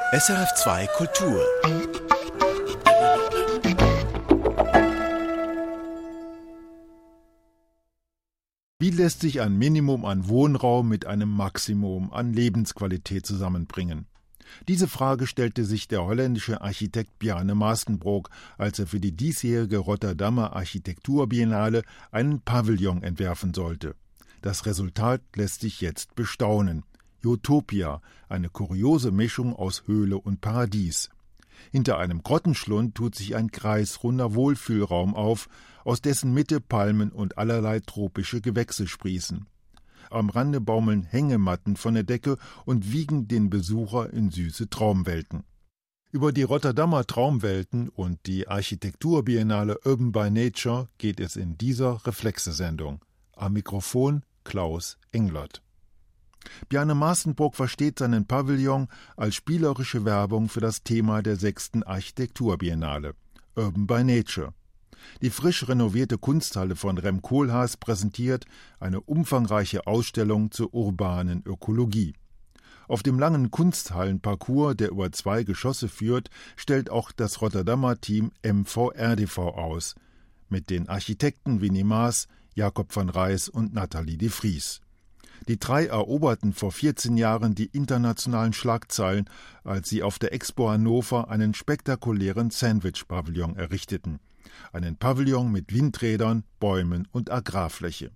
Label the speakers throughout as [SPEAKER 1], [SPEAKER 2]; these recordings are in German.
[SPEAKER 1] SRF2 Kultur.
[SPEAKER 2] Wie lässt sich ein Minimum an Wohnraum mit einem Maximum an Lebensqualität zusammenbringen? Diese Frage stellte sich der holländische Architekt Bjarne Mastenbroek, als er für die diesjährige Rotterdamer Architekturbiennale einen Pavillon entwerfen sollte. Das Resultat lässt sich jetzt bestaunen. Utopia, eine kuriose Mischung aus Höhle und Paradies. Hinter einem Grottenschlund tut sich ein kreisrunder Wohlfühlraum auf, aus dessen Mitte Palmen und allerlei tropische Gewächse sprießen. Am Rande baumeln Hängematten von der Decke und wiegen den Besucher in süße Traumwelten. Über die Rotterdamer Traumwelten und die Architekturbiennale Urban by Nature geht es in dieser Reflexe-Sendung. Am Mikrofon Klaus Englert. Bjarne Mastenbroek versteht seinen Pavillon als spielerische Werbung für das Thema der 6. Architekturbiennale, Urban by Nature. Die frisch renovierte Kunsthalle von Rem Koolhaas präsentiert eine umfangreiche Ausstellung zur urbanen Ökologie. Auf dem langen Kunsthallenparcours, der über 2 Geschosse führt, stellt auch das Rotterdamer Team MVRDV aus, mit den Architekten Winnie Maas, Jacob van Rijs und Nathalie de Vries. Die 3 eroberten vor 14 Jahren die internationalen Schlagzeilen, als sie auf der Expo Hannover einen spektakulären Sandwich-Pavillon errichteten. Einen Pavillon mit Windrädern, Bäumen und Agrarfläche.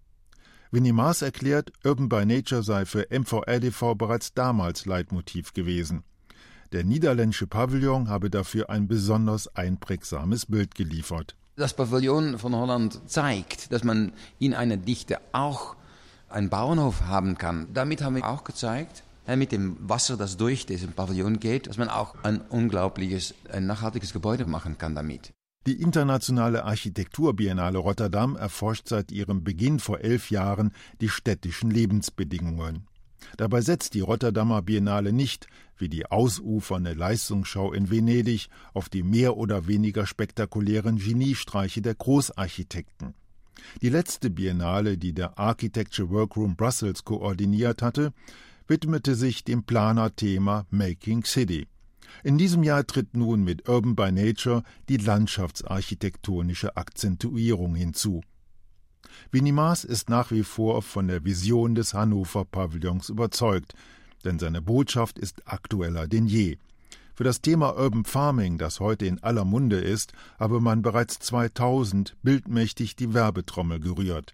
[SPEAKER 2] Winnie Maas erklärt, Urban by Nature sei für MVRDV bereits damals Leitmotiv gewesen. Der niederländische Pavillon habe dafür ein besonders einprägsames Bild geliefert.
[SPEAKER 3] Das Pavillon von Holland zeigt, dass man in einer Dichte auch einen Bauernhof haben kann. Damit haben wir auch gezeigt, mit dem Wasser, das durch diesen Pavillon geht, dass man auch ein nachhaltiges Gebäude machen kann damit.
[SPEAKER 2] Die internationale Architekturbiennale Rotterdam erforscht seit ihrem Beginn vor 11 Jahren die städtischen Lebensbedingungen. Dabei setzt die Rotterdamer Biennale nicht, wie die ausufernde Leistungsschau in Venedig, auf die mehr oder weniger spektakulären Geniestreiche der Großarchitekten. Die letzte Biennale, die der Architecture Workroom Brussels koordiniert hatte, widmete sich dem Planerthema Making City. In diesem Jahr tritt nun mit Urban by Nature die landschaftsarchitektonische Akzentuierung hinzu. Winnie Maas ist nach wie vor von der Vision des Hannover-Pavillons überzeugt, denn seine Botschaft ist aktueller denn je. Für das Thema Urban Farming, das heute in aller Munde ist, habe man bereits 2000 bildmächtig die Werbetrommel gerührt.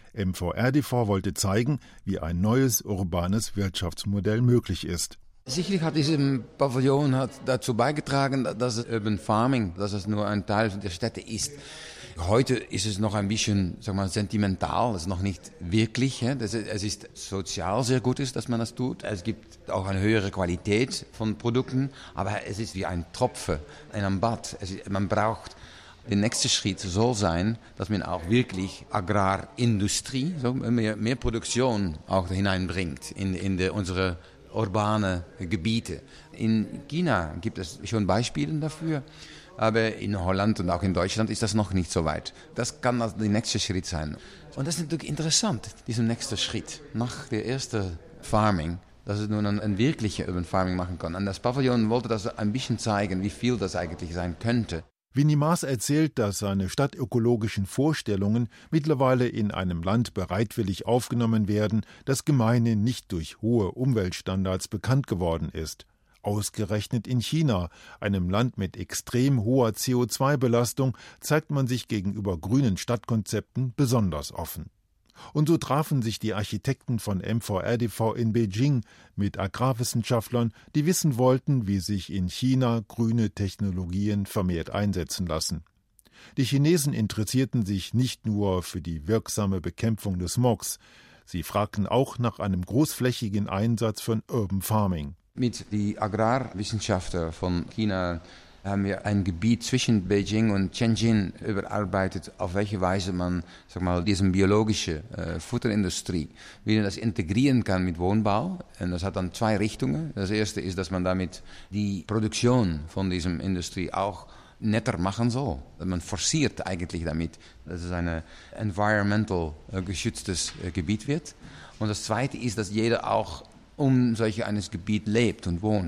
[SPEAKER 2] MVRDV wollte zeigen, wie ein neues urbanes Wirtschaftsmodell möglich ist.
[SPEAKER 3] Sicherlich hat dieses Pavillon dazu beigetragen, dass es Urban Farming, dass es nur ein Teil der Städte ist. Heute ist es noch ein bisschen, sentimental, es ist noch nicht wirklich. Es ist sozial sehr gut, dass man das tut. Es gibt auch eine höhere Qualität von Produkten, aber es ist wie ein Tropfen in einem Bad. Man braucht, der nächste Schritt soll sein, dass man auch wirklich Agrarindustrie, mehr Produktion auch hineinbringt in unsere urbane Gebiete. In China gibt es schon Beispiele dafür. Aber in Holland und auch in Deutschland ist das noch nicht so weit. Das kann der nächste Schritt sein. Und das ist natürlich interessant, dieser nächste Schritt. Nach der ersten Farming, dass es nun ein wirklicher Urban Farming machen kann. Und das Pavillon wollte das ein bisschen zeigen, wie viel das eigentlich sein könnte.
[SPEAKER 2] Winnie Maas erzählt, dass seine stadtökologischen Vorstellungen mittlerweile in einem Land bereitwillig aufgenommen werden, das gemeinhin nicht durch hohe Umweltstandards bekannt geworden ist. Ausgerechnet in China, einem Land mit extrem hoher CO2-Belastung, zeigt man sich gegenüber grünen Stadtkonzepten besonders offen. Und so trafen sich die Architekten von MVRDV in Beijing mit Agrarwissenschaftlern, die wissen wollten, wie sich in China grüne Technologien vermehrt einsetzen lassen. Die Chinesen interessierten sich nicht nur für die wirksame Bekämpfung des Smogs, sie fragten auch nach einem großflächigen Einsatz von Urban Farming.
[SPEAKER 3] Mit den Agrarwissenschaftlern von China haben wir ein Gebiet zwischen Beijing und Tianjin überarbeitet, auf welche Weise man diese biologische Futterindustrie, wie man das integrieren kann mit Wohnbau. Und das hat dann 2 Richtungen. Das erste ist, dass man damit die Produktion von dieser Industrie auch netter machen soll. Man forciert eigentlich damit, dass es ein environmental geschütztes Gebiet wird. Und das Zweite ist, dass jeder auch solch eines Gebiet lebt und wohnt.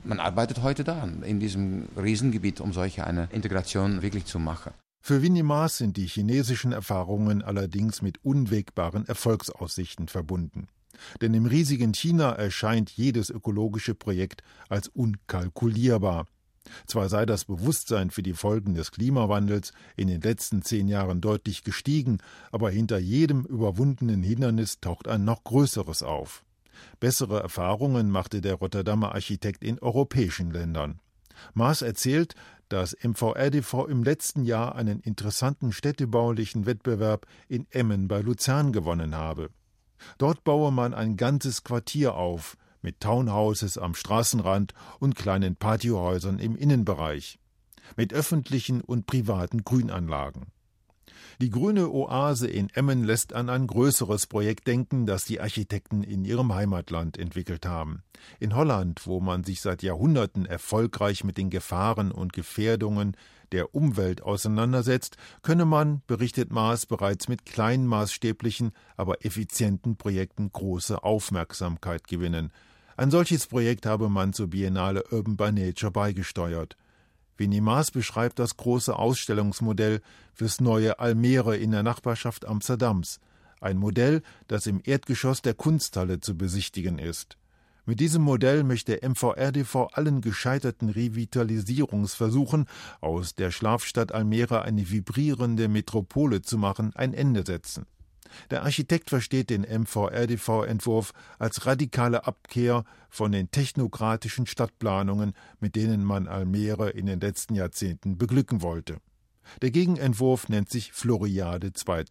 [SPEAKER 3] man arbeitet heute daran, in diesem Riesengebiet, um solche eine Integration wirklich zu machen.
[SPEAKER 2] Für Winnie Maas sind die chinesischen Erfahrungen allerdings mit unwägbaren Erfolgsaussichten verbunden. Denn im riesigen China erscheint jedes ökologische Projekt als unkalkulierbar. Zwar sei das Bewusstsein für die Folgen des Klimawandels in den letzten 10 Jahren deutlich gestiegen, aber hinter jedem überwundenen Hindernis taucht ein noch größeres auf. Bessere Erfahrungen machte der Rotterdamer Architekt in europäischen Ländern. Maas erzählt, dass MVRDV im letzten Jahr einen interessanten städtebaulichen Wettbewerb in Emmen bei Luzern gewonnen habe. Dort baue man ein ganzes Quartier auf, mit Townhouses am Straßenrand und kleinen Patiohäusern im Innenbereich, mit öffentlichen und privaten Grünanlagen. Die grüne Oase in Emmen lässt an ein größeres Projekt denken, das die Architekten in ihrem Heimatland entwickelt haben. In Holland, wo man sich seit Jahrhunderten erfolgreich mit den Gefahren und Gefährdungen der Umwelt auseinandersetzt, könne man, berichtet Maas, bereits mit kleinmaßstäblichen, aber effizienten Projekten große Aufmerksamkeit gewinnen. Ein solches Projekt habe man zur Biennale Urban by Nature beigesteuert. Winnie Maas beschreibt das große Ausstellungsmodell fürs neue Almere in der Nachbarschaft Amsterdams. Ein Modell, das im Erdgeschoss der Kunsthalle zu besichtigen ist. Mit diesem Modell möchte MVRDV allen gescheiterten Revitalisierungsversuchen, aus der Schlafstadt Almere eine vibrierende Metropole zu machen, ein Ende setzen. Der Architekt versteht den MVRDV-Entwurf als radikale Abkehr von den technokratischen Stadtplanungen, mit denen man Almere in den letzten Jahrzehnten beglücken wollte. Der Gegenentwurf nennt sich Floriade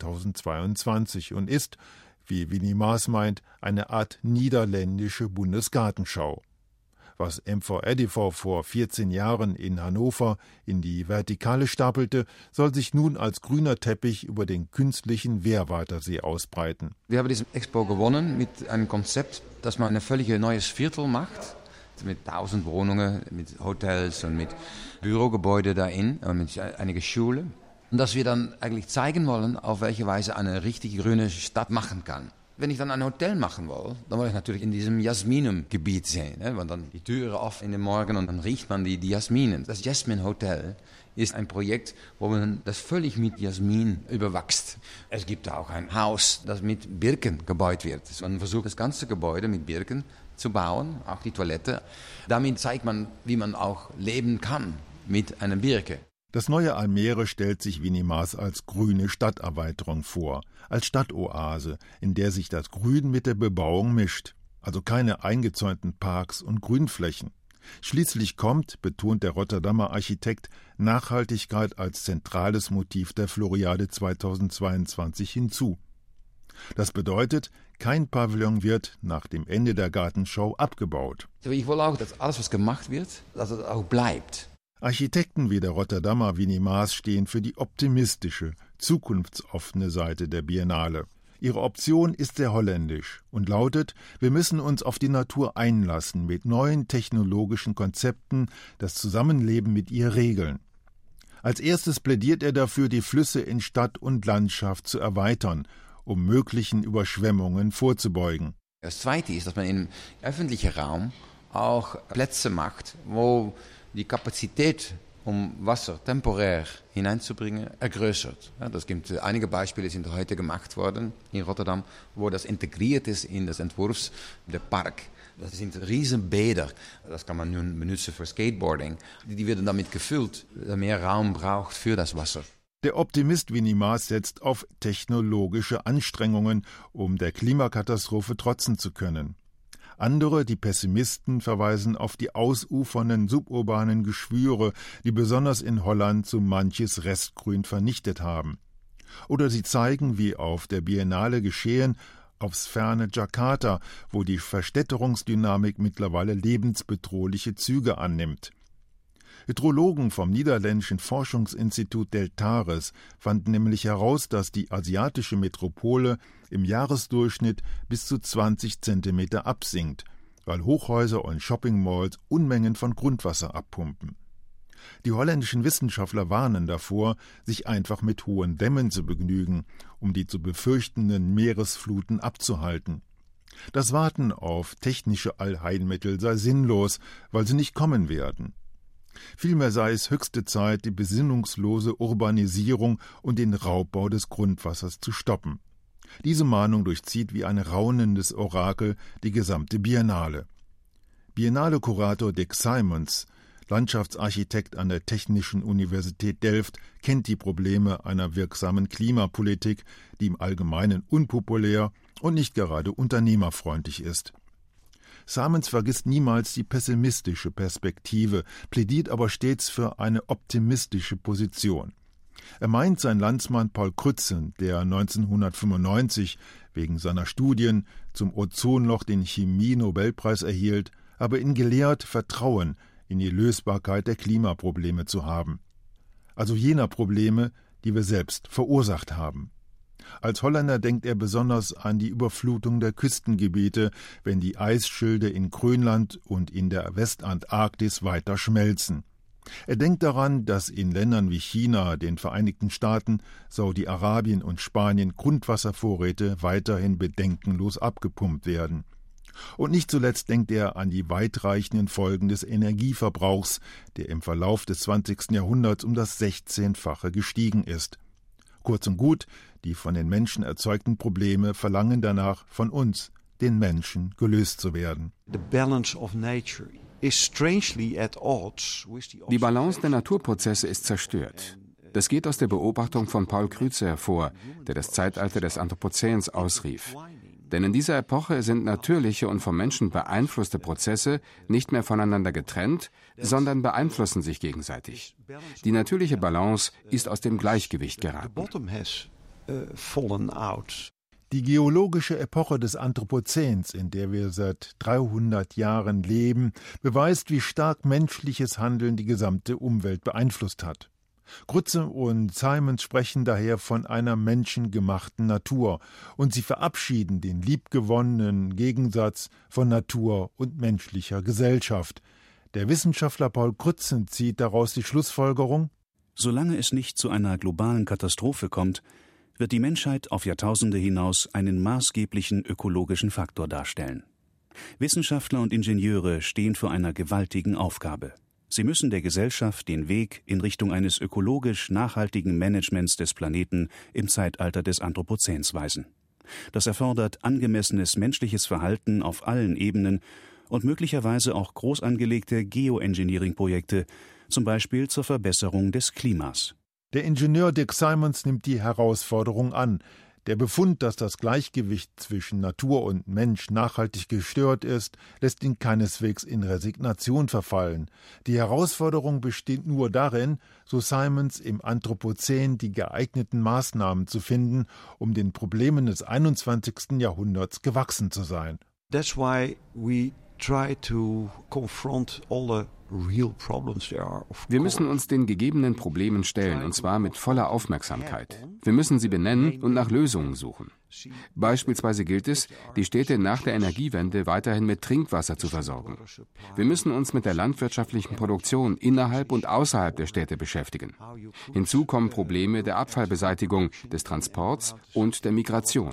[SPEAKER 2] 2022 und ist, wie Winnie Maas meint, eine Art niederländische Bundesgartenschau. Was MVRDV vor 14 Jahren in Hannover in die Vertikale stapelte, soll sich nun als grüner Teppich über den künstlichen Wehrwaldersee ausbreiten.
[SPEAKER 3] Wir haben diesen Expo gewonnen mit einem Konzept, dass man ein völlig neues Viertel macht, mit 1000 Wohnungen, mit Hotels und mit Bürogebäude darin und mit einigen Schulen. Und dass wir dann eigentlich zeigen wollen, auf welche Weise eine richtig grüne Stadt machen kann. Wenn ich dann ein Hotel machen will, dann will ich natürlich in diesem Jasminengebiet sein. Weil dann die Türen offen in den Morgen und dann riecht man die Jasminen. Das Jasmin Hotel ist ein Projekt, wo man das völlig mit Jasmin überwachst. Es gibt auch ein Haus, das mit Birken gebaut wird. Man versucht das ganze Gebäude mit Birken zu bauen, auch die Toilette. Damit zeigt man, wie man auch leben kann mit einer Birke.
[SPEAKER 2] Das neue Almere stellt sich Winnie Maas als grüne Stadterweiterung vor, als Stadtoase, in der sich das Grün mit der Bebauung mischt, also keine eingezäunten Parks und Grünflächen. Schließlich kommt, betont der Rotterdamer Architekt, Nachhaltigkeit als zentrales Motiv der Floriade 2022 hinzu. Das bedeutet, kein Pavillon wird nach dem Ende der Gartenschau abgebaut.
[SPEAKER 3] Ich will auch, dass alles, was gemacht wird, dass es auch bleibt.
[SPEAKER 2] Architekten wie der Rotterdamer Winnie Maas stehen für die optimistische, zukunftsoffene Seite der Biennale. Ihre Option ist sehr holländisch und lautet: Wir müssen uns auf die Natur einlassen, mit neuen technologischen Konzepten das Zusammenleben mit ihr regeln. Als erstes plädiert er dafür, die Flüsse in Stadt und Landschaft zu erweitern, um möglichen Überschwemmungen vorzubeugen.
[SPEAKER 3] Das Zweite ist, dass man im öffentlichen Raum auch Plätze macht, wo die Kapazität, um Wasser temporär hineinzubringen, ergrößert. Ja, das gibt einige Beispiele, sind heute gemacht worden in Rotterdam, wo das integriert ist in das Entwurfs der Park. Das sind Riesenbäder, das kann man nun benutzen für Skateboarding. Die werden damit gefüllt, der mehr Raum braucht für das Wasser.
[SPEAKER 2] Der Optimist Winnie Maas setzt auf technologische Anstrengungen, um der Klimakatastrophe trotzen zu können. Andere, die Pessimisten, verweisen auf die ausufernden suburbanen Geschwüre, die besonders in Holland so manches Restgrün vernichtet haben. Oder sie zeigen, wie auf der Biennale geschehen, aufs ferne Jakarta, wo die Verstädterungsdynamik mittlerweile lebensbedrohliche Züge annimmt. Hydrologen vom niederländischen Forschungsinstitut Deltares fanden nämlich heraus, dass die asiatische Metropole im Jahresdurchschnitt bis zu 20 Zentimeter absinkt, weil Hochhäuser und Shoppingmalls Unmengen von Grundwasser abpumpen. Die holländischen Wissenschaftler warnen davor, sich einfach mit hohen Dämmen zu begnügen, um die zu befürchtenden Meeresfluten abzuhalten. Das Warten auf technische Allheilmittel sei sinnlos, weil sie nicht kommen werden. Vielmehr sei es höchste Zeit, die besinnungslose Urbanisierung und den Raubbau des Grundwassers zu stoppen. Diese Mahnung durchzieht wie ein raunendes Orakel die gesamte Biennale. Biennale-Kurator Dick Simons, Landschaftsarchitekt an der Technischen Universität Delft, kennt die Probleme einer wirksamen Klimapolitik, die im Allgemeinen unpopulär und nicht gerade unternehmerfreundlich ist. Simons vergisst niemals die pessimistische Perspektive, plädiert aber stets für eine optimistische Position. Er meint, sein Landsmann Paul Crutzen, der 1995 wegen seiner Studien zum Ozonloch den Chemie-Nobelpreis erhielt, habe ihn gelehrt, Vertrauen in die Lösbarkeit der Klimaprobleme zu haben. Also jener Probleme, die wir selbst verursacht haben. Als Holländer denkt er besonders an die Überflutung der Küstengebiete, wenn die Eisschilde in Grönland und in der Westantarktis weiter schmelzen. Er denkt daran, dass in Ländern wie China, den Vereinigten Staaten, Saudi-Arabien und Spanien Grundwasservorräte weiterhin bedenkenlos abgepumpt werden. Und nicht zuletzt denkt er an die weitreichenden Folgen des Energieverbrauchs, der im Verlauf des 20. Jahrhunderts um das 16-fache gestiegen ist. Kurz und gut, die von den Menschen erzeugten Probleme verlangen danach von uns, den Menschen, gelöst zu werden.
[SPEAKER 1] Die Balance der Naturprozesse ist zerstört. Das geht aus der Beobachtung von Paul Crutzen hervor, der das Zeitalter des Anthropozäns ausrief. Denn in dieser Epoche sind natürliche und vom Menschen beeinflusste Prozesse nicht mehr voneinander getrennt, sondern beeinflussen sich gegenseitig. Die natürliche Balance ist aus dem Gleichgewicht geraten.
[SPEAKER 2] Die geologische Epoche des Anthropozäns, in der wir seit 300 Jahren leben, beweist, wie stark menschliches Handeln die gesamte Umwelt beeinflusst hat. Crutzen und Simons sprechen daher von einer menschengemachten Natur, und sie verabschieden den liebgewonnenen Gegensatz von Natur und menschlicher Gesellschaft. Der Wissenschaftler Paul Crutzen zieht daraus die Schlussfolgerung:
[SPEAKER 4] Solange es nicht zu einer globalen Katastrophe kommt, wird die Menschheit auf Jahrtausende hinaus einen maßgeblichen ökologischen Faktor darstellen. Wissenschaftler und Ingenieure stehen vor einer gewaltigen Aufgabe. Sie müssen der Gesellschaft den Weg in Richtung eines ökologisch nachhaltigen Managements des Planeten im Zeitalter des Anthropozäns weisen. Das erfordert angemessenes menschliches Verhalten auf allen Ebenen und möglicherweise auch groß angelegte Geoengineering-Projekte, zum Beispiel zur Verbesserung des Klimas.
[SPEAKER 2] Der Ingenieur Dick Simons nimmt die Herausforderung an. Der Befund, dass das Gleichgewicht zwischen Natur und Mensch nachhaltig gestört ist, lässt ihn keineswegs in Resignation verfallen. Die Herausforderung besteht nur darin, so Simons, im Anthropozän die geeigneten Maßnahmen zu finden, um den Problemen des 21. Jahrhunderts gewachsen zu sein.
[SPEAKER 1] That's why we try to confront all the real problems there are.
[SPEAKER 5] Wir müssen uns den gegebenen Problemen stellen, und zwar mit voller Aufmerksamkeit. Wir müssen sie benennen und nach Lösungen suchen. Beispielsweise gilt es, die Städte nach der Energiewende weiterhin mit Trinkwasser zu versorgen. Wir müssen uns mit der landwirtschaftlichen Produktion innerhalb und außerhalb der Städte beschäftigen. Hinzu kommen Probleme der Abfallbeseitigung, des Transports und der Migration.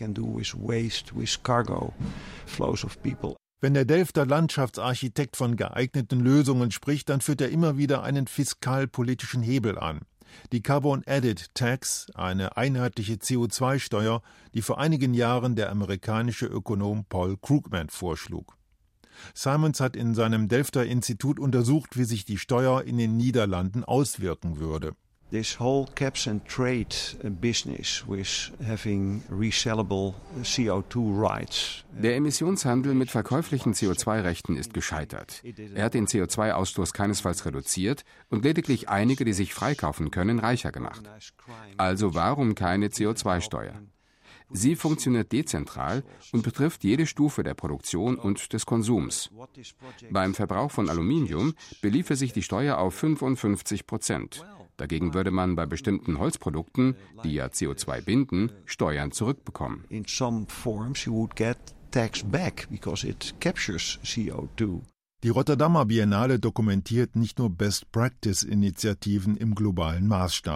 [SPEAKER 2] Wenn der Delfter Landschaftsarchitekt von geeigneten Lösungen spricht, dann führt er immer wieder einen fiskalpolitischen Hebel an. Die Carbon Added Tax, eine einheitliche CO2-Steuer, die vor einigen Jahren der amerikanische Ökonom Paul Krugman vorschlug. Simons hat in seinem Delfter Institut untersucht, wie sich die Steuer in den Niederlanden auswirken würde.
[SPEAKER 1] This whole caps and trade business with having resellable CO2 rights.
[SPEAKER 5] Der Emissionshandel mit verkäuflichen CO2-Rechten ist gescheitert. Er hat den CO2-Ausstoß keinesfalls reduziert und lediglich einige, die sich freikaufen können, reicher gemacht. Also warum keine CO2-Steuer? Sie funktioniert dezentral und betrifft jede Stufe der Produktion und des Konsums. Beim Verbrauch von Aluminium beliefe sich die Steuer auf 55%. Dagegen würde man bei bestimmten Holzprodukten, die ja CO2 binden, Steuern zurückbekommen.
[SPEAKER 1] In some forms you would get tax back because it captures CO2.
[SPEAKER 2] Die Rotterdamer Biennale dokumentiert nicht nur Best-Practice-Initiativen im globalen Maßstab.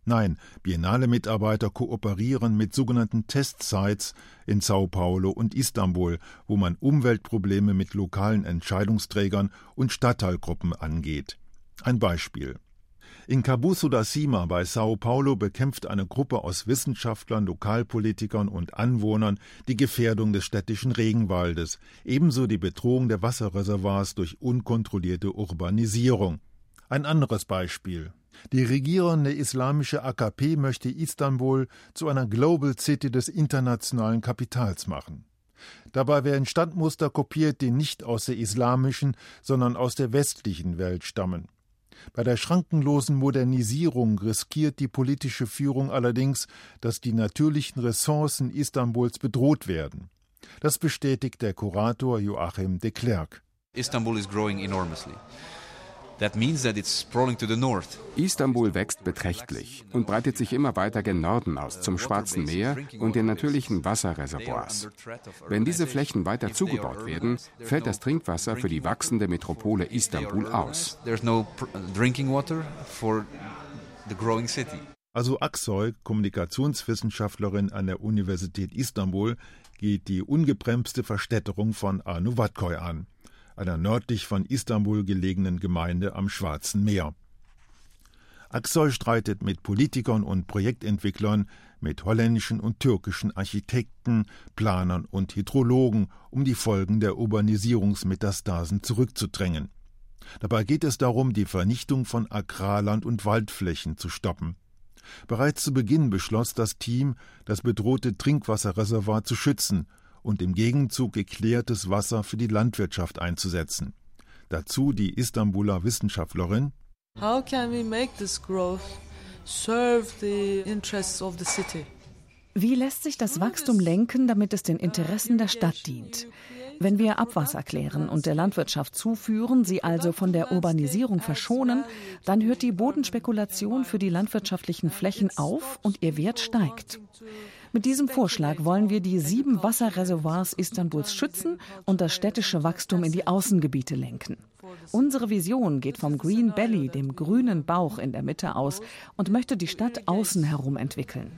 [SPEAKER 2] Nein, Biennale-Mitarbeiter kooperieren mit sogenannten Testsites in Sao Paulo und Istanbul, wo man Umweltprobleme mit lokalen Entscheidungsträgern und Stadtteilgruppen angeht. Ein Beispiel. In Cabuço da Cima bei Sao Paulo bekämpft eine Gruppe aus Wissenschaftlern, Lokalpolitikern und Anwohnern die Gefährdung des städtischen Regenwaldes, ebenso die Bedrohung der Wasserreservoirs durch unkontrollierte Urbanisierung. Ein anderes Beispiel. Die regierende islamische AKP möchte Istanbul zu einer Global City des internationalen Kapitals machen. Dabei werden Stadtmuster kopiert, die nicht aus der islamischen, sondern aus der westlichen Welt stammen. Bei der schrankenlosen Modernisierung riskiert die politische Führung allerdings, dass die natürlichen Ressourcen Istanbuls bedroht werden. Das bestätigt der Kurator Joachim de Klerk.
[SPEAKER 6] Istanbul is growing enormously. That means that it's sprawling to the north.
[SPEAKER 1] Istanbul wächst beträchtlich und breitet sich immer weiter gen Norden aus, zum Schwarzen Meer und den natürlichen Wasserreservoirs. Wenn diese Flächen weiter zugebaut werden, fällt das Trinkwasser für die wachsende Metropole Istanbul aus.
[SPEAKER 6] There's no drinking water for the growing city.
[SPEAKER 2] Also Aksoy, Kommunikationswissenschaftlerin an der Universität Istanbul, geht die ungebremste Verstädterung von Arnavutköy an, einer nördlich von Istanbul gelegenen Gemeinde am Schwarzen Meer. Aksoy streitet mit Politikern und Projektentwicklern, mit holländischen und türkischen Architekten, Planern und Hydrologen, um die Folgen der Urbanisierungsmetastasen zurückzudrängen. Dabei geht es darum, die Vernichtung von Agrarland und Waldflächen zu stoppen. Bereits zu Beginn beschloss das Team, das bedrohte Trinkwasserreservoir zu schützen und im Gegenzug geklärtes Wasser für die Landwirtschaft einzusetzen. Dazu die Istanbuler Wissenschaftlerin:
[SPEAKER 7] How can we make this growth serve the interests of the city?
[SPEAKER 8] Wie lässt sich das Wachstum lenken, damit es den Interessen der Stadt dient? Wenn wir Abwasser klären und der Landwirtschaft zuführen, sie also von der Urbanisierung verschonen, dann hört die Bodenspekulation für die landwirtschaftlichen Flächen auf und ihr Wert steigt. Mit diesem Vorschlag wollen wir die 7 Wasserreservoirs Istanbuls schützen und das städtische Wachstum in die Außengebiete lenken. Unsere Vision geht vom Green Belly, dem grünen Bauch in der Mitte aus, und möchte die Stadt außen herum entwickeln.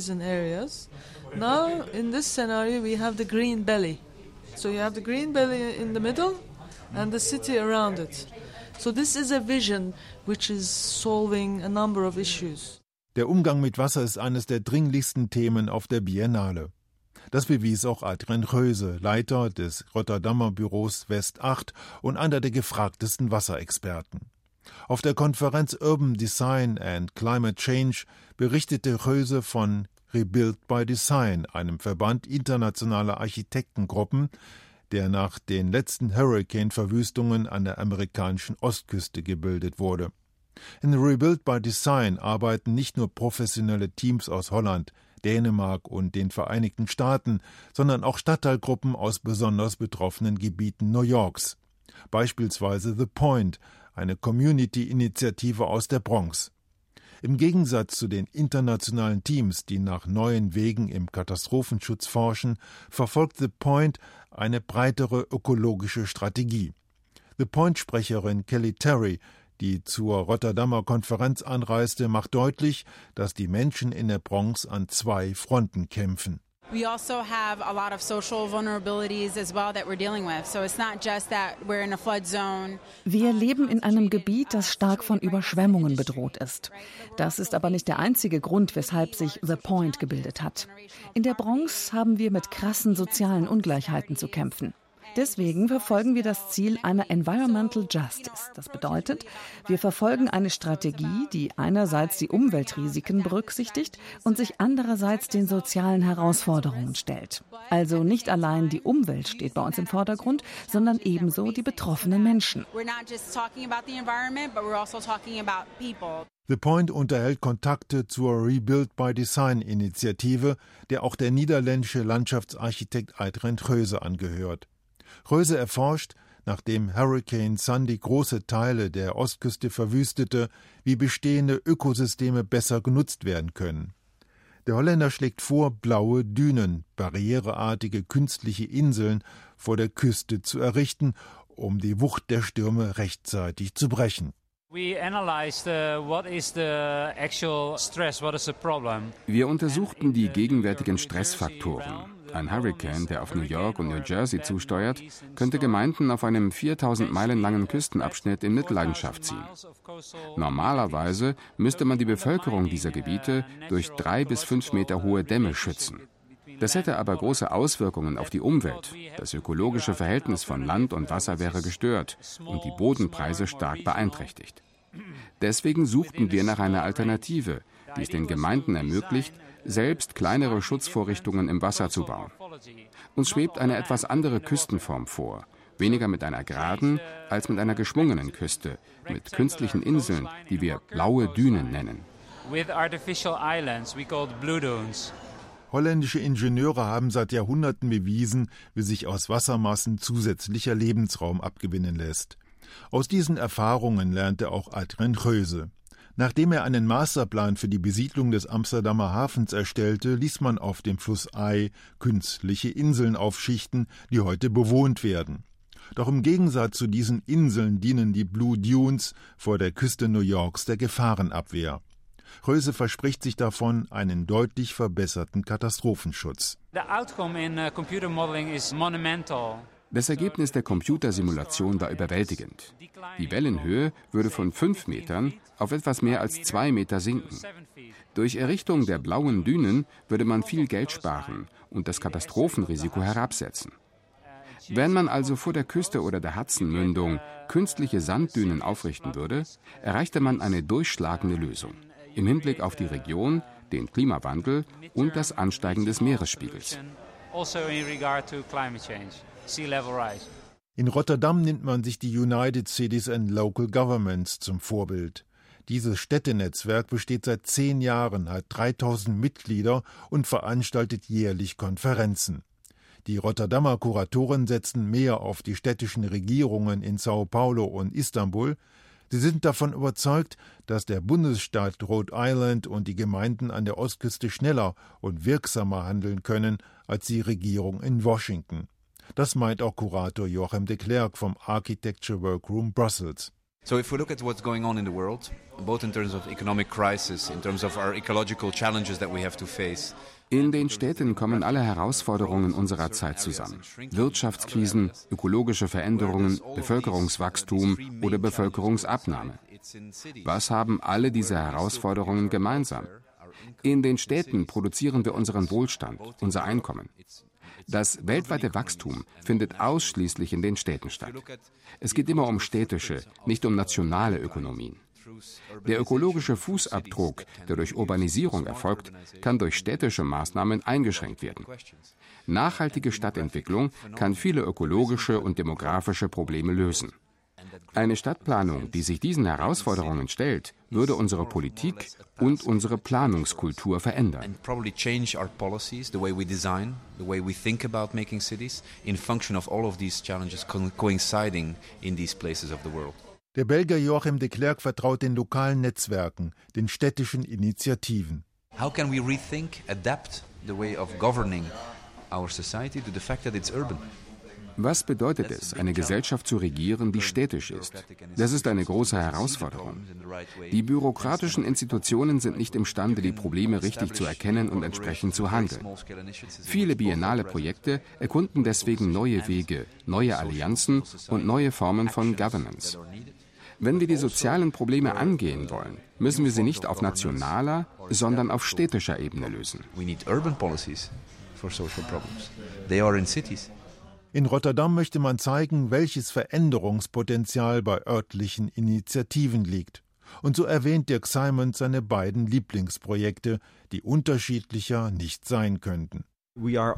[SPEAKER 7] Now in this scenario we have the green belly. So you have the green belly in the middle and the city around it. So this is a vision which is solving a number of issues.
[SPEAKER 2] Der Umgang mit Wasser ist eines der dringlichsten Themen auf der Biennale. Das bewies auch Adrian Röse, Leiter des Rotterdamer Büros West 8 und einer der gefragtesten Wasserexperten. Auf der Konferenz Urban Design and Climate Change berichtete Röse von Rebuild by Design, einem Verband internationaler Architektengruppen, der nach den letzten Hurricane-Verwüstungen an der amerikanischen Ostküste gebildet wurde. In Rebuild by Design arbeiten nicht nur professionelle Teams aus Holland, Dänemark und den Vereinigten Staaten, sondern auch Stadtteilgruppen aus besonders betroffenen Gebieten New Yorks. Beispielsweise The Point, eine Community-Initiative aus der Bronx. Im Gegensatz zu den internationalen Teams, die nach neuen Wegen im Katastrophenschutz forschen, verfolgt The Point eine breitere ökologische Strategie. The Point-Sprecherin Kelly Terry, die zur Rotterdamer Konferenz anreiste, macht deutlich, dass die Menschen in der Bronx an 2 Fronten kämpfen.
[SPEAKER 9] We also have a lot of social vulnerabilities as well that we're dealing with. So it's not just that we're in a flood zone.
[SPEAKER 8] Wir leben in einem Gebiet, das stark von Überschwemmungen bedroht ist. Das ist aber nicht der einzige Grund, weshalb sich The Point gebildet hat. In der Bronx haben wir mit krassen sozialen Ungleichheiten zu kämpfen. Deswegen verfolgen wir das Ziel einer Environmental Justice. Das bedeutet, wir verfolgen eine Strategie, die einerseits die Umweltrisiken berücksichtigt und sich andererseits den sozialen Herausforderungen stellt. Also nicht allein die Umwelt steht bei uns im Vordergrund, sondern ebenso die betroffenen Menschen.
[SPEAKER 2] The Point unterhält Kontakte zur Rebuild by Design Initiative, der auch der niederländische Landschaftsarchitekt Adrian Röse angehört. Röse erforscht, nachdem Hurricane Sandy große Teile der Ostküste verwüstete, wie bestehende Ökosysteme besser genutzt werden können. Der Holländer schlägt vor, blaue Dünen, barriereartige künstliche Inseln vor der Küste zu errichten, um die Wucht der Stürme rechtzeitig zu brechen.
[SPEAKER 1] Wir untersuchten die gegenwärtigen Stressfaktoren. Ein Hurrikan, der auf New York und New Jersey zusteuert, könnte Gemeinden auf einem 4000 Meilen langen Küstenabschnitt in Mitleidenschaft ziehen. Normalerweise müsste man die Bevölkerung dieser Gebiete durch 3 bis 5 Meter hohe Dämme schützen. Das hätte aber große Auswirkungen auf die Umwelt. Das ökologische Verhältnis von Land und Wasser wäre gestört und die Bodenpreise stark beeinträchtigt. Deswegen suchten wir nach einer Alternative, die es den Gemeinden ermöglicht, selbst kleinere Schutzvorrichtungen im Wasser zu bauen. Uns schwebt eine etwas andere Küstenform vor, weniger mit einer geraden als mit einer geschwungenen Küste, mit künstlichen Inseln, die wir blaue Dünen nennen.
[SPEAKER 2] Holländische Ingenieure haben seit Jahrhunderten bewiesen, wie sich aus Wassermassen zusätzlicher Lebensraum abgewinnen lässt. Aus diesen Erfahrungen lernte auch Adrien Geuze. Nachdem er einen Masterplan für die Besiedlung des Amsterdamer Hafens erstellte, ließ man auf dem Fluss Ey künstliche Inseln aufschichten, die heute bewohnt werden. Doch im Gegensatz zu diesen Inseln dienen die Blue Dunes vor der Küste New Yorks der Gefahrenabwehr. Geuze verspricht sich davon einen deutlich verbesserten Katastrophenschutz.
[SPEAKER 1] Das Ergebnis der Computersimulation war überwältigend. Die Wellenhöhe würde von 5 Metern auf etwas mehr als 2 Meter sinken. Durch Errichtung der blauen Dünen würde man viel Geld sparen und das Katastrophenrisiko herabsetzen. Wenn man also vor der Küste oder der Hudson-Mündung künstliche Sanddünen aufrichten würde, erreichte man eine durchschlagende Lösung im Hinblick auf die Region, den Klimawandel und das Ansteigen des Meeresspiegels.
[SPEAKER 2] In Rotterdam nimmt man sich die United Cities and Local Governments zum Vorbild. Dieses Städtenetzwerk besteht seit 10 Jahren, hat 3000 Mitglieder und veranstaltet jährlich Konferenzen. Die Rotterdamer Kuratoren setzen mehr auf die städtischen Regierungen in Sao Paulo und Istanbul. Sie sind davon überzeugt, dass der Bundesstaat Rhode Island und die Gemeinden an der Ostküste schneller und wirksamer handeln können als die Regierung in Washington. Das meint auch Kurator Jochem de Klerk vom Architecture Workroom Brussels.
[SPEAKER 6] So if we look at what's going on in the world, both in terms of economic crisis, in terms of our ecological challenges that we have to face.
[SPEAKER 1] In den Städten kommen alle Herausforderungen unserer Zeit zusammen. Wirtschaftskrisen, ökologische Veränderungen, Bevölkerungswachstum oder Bevölkerungsabnahme. Was haben alle diese Herausforderungen gemeinsam? In den Städten produzieren wir unseren Wohlstand, unser Einkommen. Das weltweite Wachstum findet ausschließlich in den Städten statt. Es geht immer um städtische, nicht um nationale Ökonomien. Der ökologische Fußabdruck, der durch Urbanisierung erfolgt, kann durch städtische Maßnahmen eingeschränkt werden. Nachhaltige Stadtentwicklung kann viele ökologische und demografische Probleme lösen. Eine Stadtplanung, die sich diesen Herausforderungen stellt, würde unsere Politik und unsere Planungskultur verändern.
[SPEAKER 2] Der Belgier Jochem de Klerk vertraut den lokalen Netzwerken, den städtischen Initiativen.
[SPEAKER 6] How can we rethink, adapt the way of governing our society to the fact that it's urban?
[SPEAKER 1] Was bedeutet es, eine Gesellschaft zu regieren, die städtisch ist? Das ist eine große Herausforderung. Die bürokratischen Institutionen sind nicht imstande, die Probleme richtig zu erkennen und entsprechend zu handeln. Viele biennale Projekte erkunden deswegen neue Wege, neue Allianzen und neue Formen von Governance. Wenn wir die sozialen Probleme angehen wollen, müssen wir sie nicht auf nationaler, sondern auf städtischer Ebene lösen.
[SPEAKER 6] We need urban policies for social problems. They are in cities.
[SPEAKER 2] In Rotterdam möchte man zeigen, welches Veränderungspotenzial bei örtlichen Initiativen liegt. Und so erwähnt Dirk Simons seine beiden Lieblingsprojekte, die unterschiedlicher nicht sein könnten.
[SPEAKER 1] Wir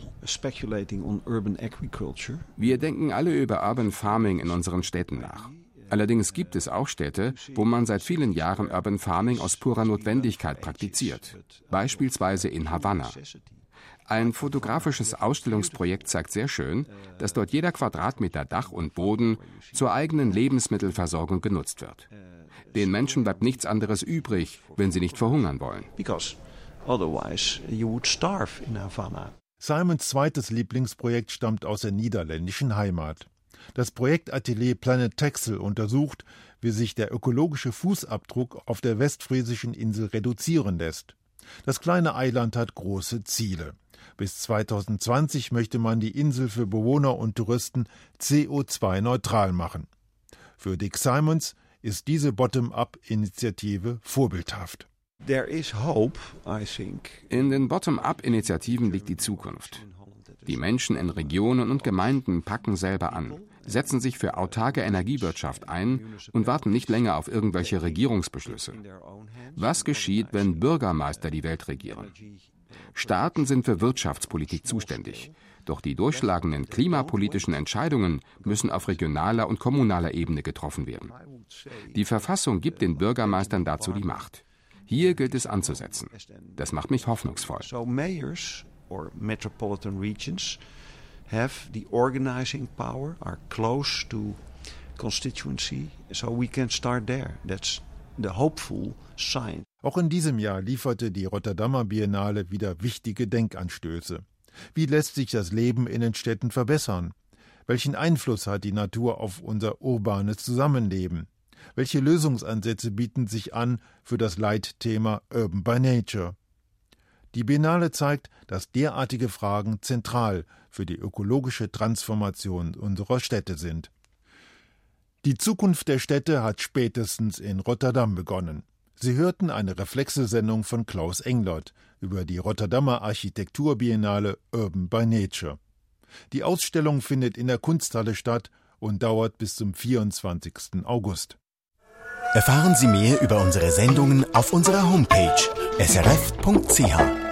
[SPEAKER 1] denken alle über Urban Farming in unseren Städten nach. Allerdings gibt es auch Städte, wo man seit vielen Jahren Urban Farming aus purer Notwendigkeit praktiziert, beispielsweise in Havanna. Ein fotografisches Ausstellungsprojekt zeigt sehr schön, dass dort jeder Quadratmeter Dach und Boden zur eigenen Lebensmittelversorgung genutzt wird. Den Menschen bleibt nichts anderes übrig, wenn sie nicht verhungern wollen.
[SPEAKER 2] Simons zweites Lieblingsprojekt stammt aus der niederländischen Heimat. Das Projektatelier Planet Texel untersucht, wie sich der ökologische Fußabdruck auf der westfriesischen Insel reduzieren lässt. Das kleine Eiland hat große Ziele. Bis 2020 möchte man die Insel für Bewohner und Touristen CO2-neutral machen. Für Dick Simons ist diese Bottom-up-Initiative vorbildhaft.
[SPEAKER 1] In den Bottom-up-Initiativen liegt die Zukunft. Die Menschen in Regionen und Gemeinden packen selber an, setzen sich für autarke Energiewirtschaft ein und warten nicht länger auf irgendwelche Regierungsbeschlüsse. Was geschieht, wenn Bürgermeister die Welt regieren? Staaten sind für Wirtschaftspolitik zuständig, doch die durchschlagenden klimapolitischen Entscheidungen müssen auf regionaler und kommunaler Ebene getroffen werden. Die Verfassung gibt den Bürgermeistern dazu die Macht. Hier gilt es anzusetzen. Das macht mich hoffnungsvoll.
[SPEAKER 10] Or metropolitan regions have the organizing power, are close to constituency, so we can start there. That's the hopeful sign.
[SPEAKER 2] Auch in diesem Jahr lieferte die Rotterdamer Biennale wieder wichtige Denkanstöße. Wie lässt sich das Leben in den Städten verbessern? Welchen Einfluss hat die Natur auf unser urbanes Zusammenleben? Welche Lösungsansätze bieten sich an für das Leitthema Urban by Nature? Die Biennale zeigt, dass derartige Fragen zentral für die ökologische Transformation unserer Städte sind. Die Zukunft der Städte hat spätestens in Rotterdam begonnen. Sie hörten eine Reflexe-Sendung von Klaus Englert über die Rotterdamer Architekturbiennale Urban by Nature. Die Ausstellung findet in der Kunsthalle statt und dauert bis zum 24. August.
[SPEAKER 11] Erfahren Sie mehr über unsere Sendungen auf unserer Homepage srf.ch.